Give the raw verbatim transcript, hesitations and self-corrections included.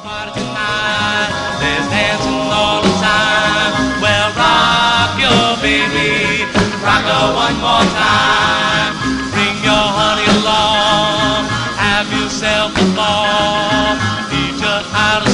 party tonight. There's dancing all the time. Well, rock your baby, rock her one more time. Bring your honey along, have yourself a ball. Teach her how to